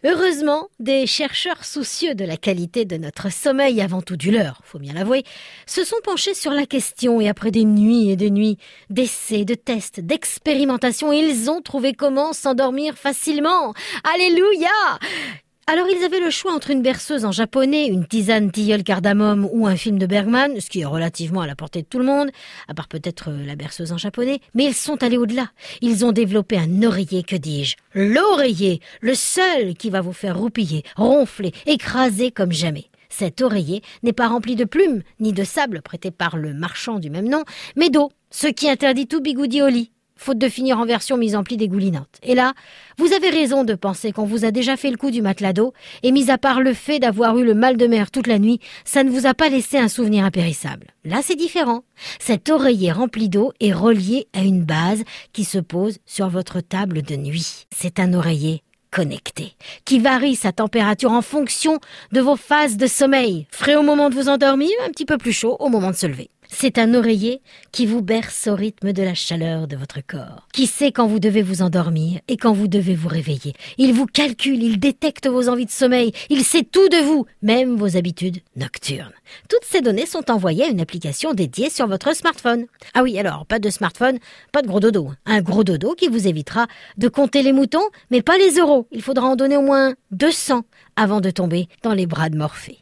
Heureusement, des chercheurs soucieux de la qualité de notre sommeil, avant tout du leur, faut bien l'avouer, se sont penchés sur la question et après des nuits et des nuits d'essais, de tests, d'expérimentations, ils ont trouvé comment s'endormir facilement. Alléluia! Alors ils avaient le choix entre une berceuse en japonais, une tisane tilleul cardamome ou un film de Bergman, ce qui est relativement à la portée de tout le monde, à part peut-être la berceuse en japonais, mais ils sont allés au-delà. Ils ont développé un oreiller, que dis-je, l'oreiller, le seul qui va vous faire roupiller, ronfler, écraser comme jamais. Cet oreiller n'est pas rempli de plumes, ni de sable prêté par le marchand du même nom, mais d'eau, ce qui interdit tout bigoudi au lit, faute de finir en version mise en pli dégoulinante. Et là, vous avez raison de penser qu'on vous a déjà fait le coup du matelas d'eau, et mis à part le fait d'avoir eu le mal de mer toute la nuit, ça ne vous a pas laissé un souvenir impérissable. Là, c'est différent. Cet oreiller rempli d'eau est relié à une base qui se pose sur votre table de nuit. C'est un oreiller connecté, qui varie sa température en fonction de vos phases de sommeil. Frais au moment de vous endormir, un petit peu plus chaud au moment de se lever. C'est un oreiller qui vous berce au rythme de la chaleur de votre corps, qui sait quand vous devez vous endormir et quand vous devez vous réveiller. Il vous calcule, il détecte vos envies de sommeil, il sait tout de vous, même vos habitudes nocturnes. Toutes ces données sont envoyées à une application dédiée sur votre smartphone. Ah oui, alors, pas de smartphone, pas de gros dodo. Un gros dodo qui vous évitera de compter les moutons, mais pas les euros. Il faudra en donner au moins 200 avant de tomber dans les bras de Morphée.